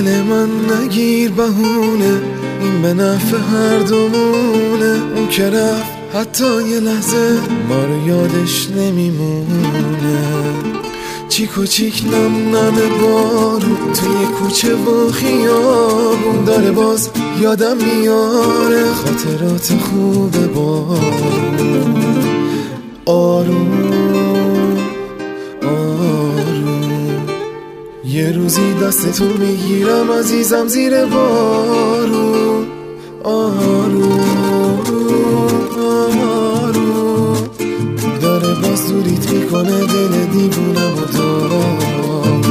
دل من نگیر بهونه، این به نفع هر دومونه. اون که رفت حتی یه لحظه ما رو یادش نمیمونه. چیک و چیک نم نم بارون توی کوچه و خیابون، داره باز یادم میاره خاطرات خوب بارون. آروم آروم یه روزی دستتو میگیرم عزیزم زیر بارون. آروم آروم داره باز دوریت میکنه دل دیوونم و دارم.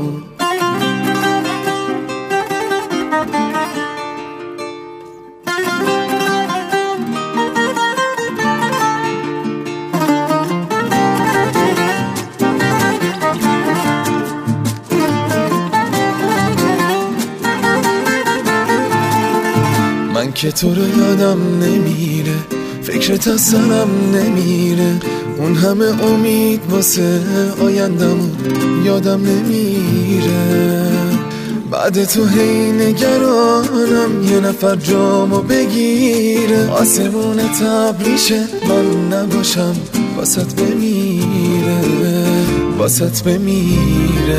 من که تو رو یادم نمیره، فکرت از سرم نمیره، اون همه امید واسه آیندمون یادم نمیره. بعد تو هی نگرانم یه نفر جامو بگیره، آسمون تبریشه من نباشم واسط بمیره، واسط بمیره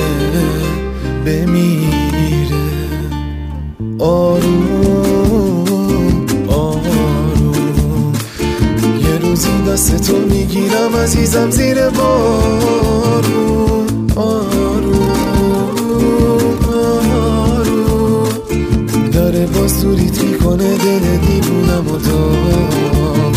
بمیره. آروم آروم یه روزی دستتو میگیرم عزیزم زیر بارون. آروم آروم داره باز دوریت میکنه دل دیوونم و دارم.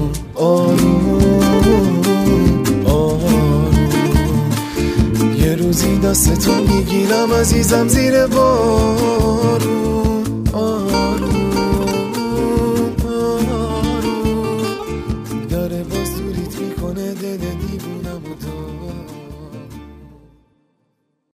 آروم آروم یه روزی دستتو میگیرم عزیزم زیر بارون. آروم